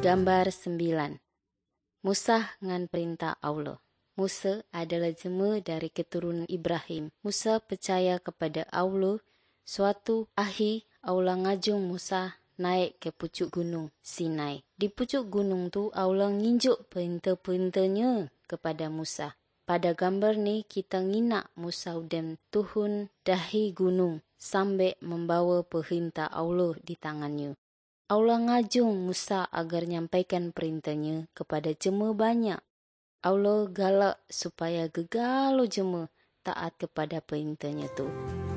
Gambar 9. Musa ngan perintah Allah. Musa adalah jema dari keturunan Ibrahim. Musa percaya kepada Allah. Suatu hari Allah ngajung Musa naik ke pucuk gunung Sinai. Di pucuk gunung tu Allah nginjuk perintah-perintahnya kepada Musa. Pada gambar ni kita nginak Musa dan Tuhun dahi gunung sambil membawa perintah Allah di tangannya. Allah ngajung Musa agar nyampaikan perintahnya kepada jema banyak. Allah galak supaya gegalo jema taat kepada perintahnya tu.